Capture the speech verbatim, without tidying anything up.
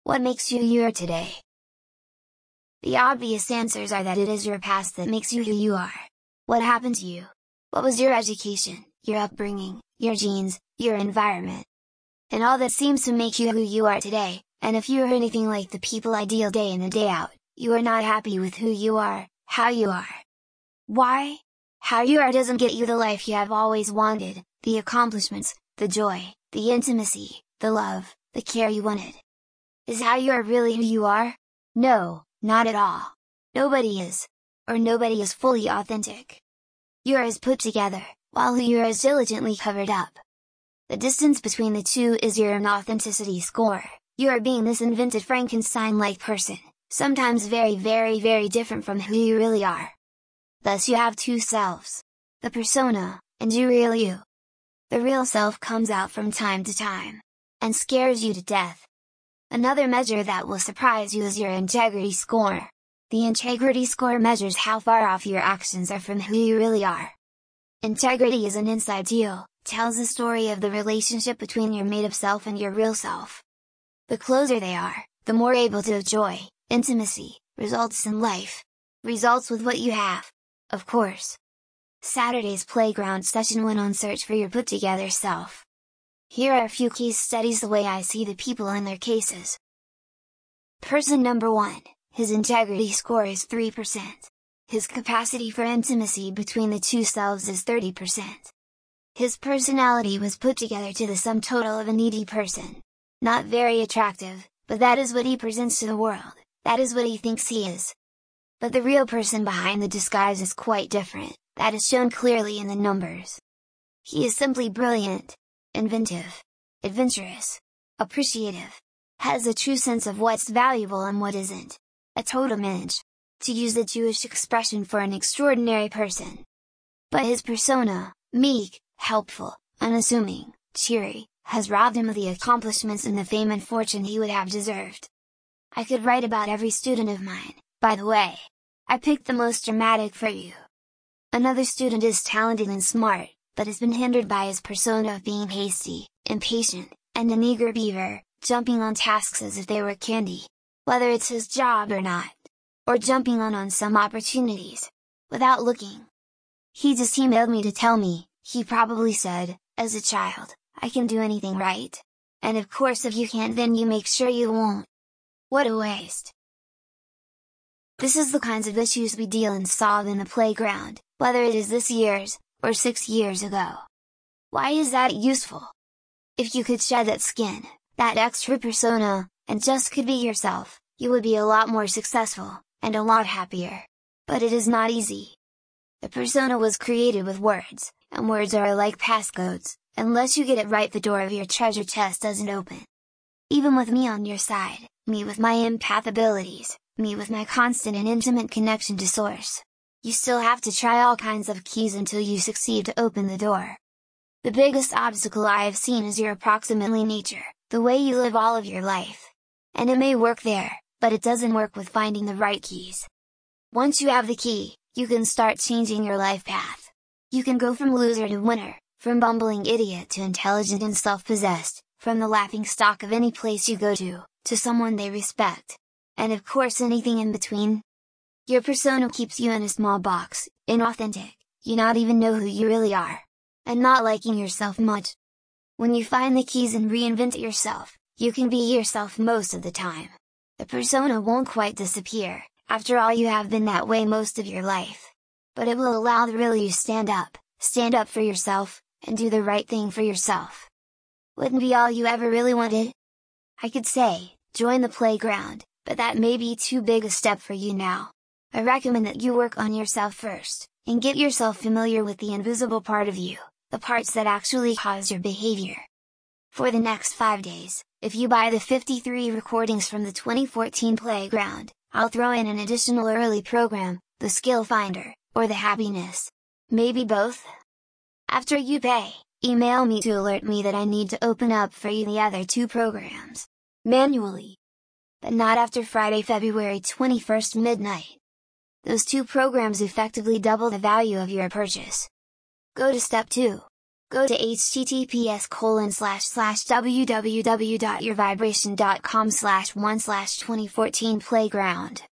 What makes you who you are today? The obvious answers are that it is your past that makes you who you are. What happened to you? What was your education, your upbringing, your genes, your environment? And all that seems to make you who you are today, and if you are anything like the people ideal day in and day out, you are not happy with who you are, how you are. Why? How you are doesn't get you the life you have always wanted, the accomplishments, the joy, the intimacy, the love, the care you wanted. Is how you are really who you are? No, not at all. Nobody is. Or nobody is fully authentic. You are as put together, while who you are is diligently covered up. The distance between the two is your inauthenticity score. You are being this invented Frankenstein-like person, sometimes very very very different from who you really are. Thus you have two selves. The persona, and you real you. The real self comes out from time to time. And scares you to death. Another measure that will surprise you is your integrity score. The integrity score measures how far off your actions are from who you really are. Integrity is an inside deal, tells the story of the relationship between your made-up self and your real self. The closer they are, the more able to enjoy intimacy, results in life. Results with what you have. Of course. Saturday's playground session went on search for your put-together self. Here are a few case studies the way I see the people in their cases. Person number one, his integrity score is three percent. His capacity for intimacy between the two selves is thirty percent. His personality was put together to the sum total of a needy person. Not very attractive, but that is what he presents to the world, that is what he thinks he is. But the real person behind the disguise is quite different, that is shown clearly in the numbers. He is simply brilliant, inventive, adventurous, appreciative, has a true sense of what's valuable and what isn't, a totem image, to use the Jewish expression for an extraordinary person. But his persona, meek, helpful, unassuming, cheery, has robbed him of the accomplishments and the fame and fortune he would have deserved. I could write about every student of mine, by the way. I picked the most dramatic for you. Another student is talented and smart, but has been hindered by his persona of being hasty, impatient, and an eager beaver, jumping on tasks as if they were candy, whether it's his job or not, or jumping on on some opportunities, without looking. He just emailed me to tell me, he probably said, as a child, I can do anything right? And of course if you can't then you make sure you won't. What a waste! This is the kinds of issues we deal and solve in the playground, whether it is this year's, or six years ago. Why is that useful? If you could shed that skin, that extra persona, and just could be yourself, you would be a lot more successful, and a lot happier. But it is not easy. The persona was created with words, and words are like passcodes, unless you get it right the door of your treasure chest doesn't open. Even with me on your side, me with my empath abilities, me with my constant and intimate connection to source, you still have to try all kinds of keys until you succeed to open the door. The biggest obstacle I have seen is your approximately nature, the way you live all of your life. And it may work there, but it doesn't work with finding the right keys. Once you have the key, you can start changing your life path. You can go from loser to winner, from bumbling idiot to intelligent and self-possessed, from the laughing stock of any place you go to, to someone they respect. And of course anything in between. Your persona keeps you in a small box, inauthentic, you not even know who you really are. And not liking yourself much. When you find the keys and reinvent yourself, you can be yourself most of the time. The persona won't quite disappear, after all you have been that way most of your life. But it will allow the real you stand up, stand up for yourself, and do the right thing for yourself. Wouldn't be all you ever really wanted? I could say, join the playground, but that may be too big a step for you now. I recommend that you work on yourself first, and get yourself familiar with the invisible part of you, the parts that actually cause your behavior. For the next five days, if you buy the fifty-three recordings from the twenty fourteen playground, I'll throw in an additional early program, the Skill Finder, or the Happiness. Maybe both? After you pay, email me to alert me that I need to open up for you the other two programs. Manually. But not after Friday, February twenty-first midnight. Those two programs effectively double the value of your purchase. Go to step two. Go to https colon slash slash www dot your vibration dot com slash one slash twenty fourteen playground.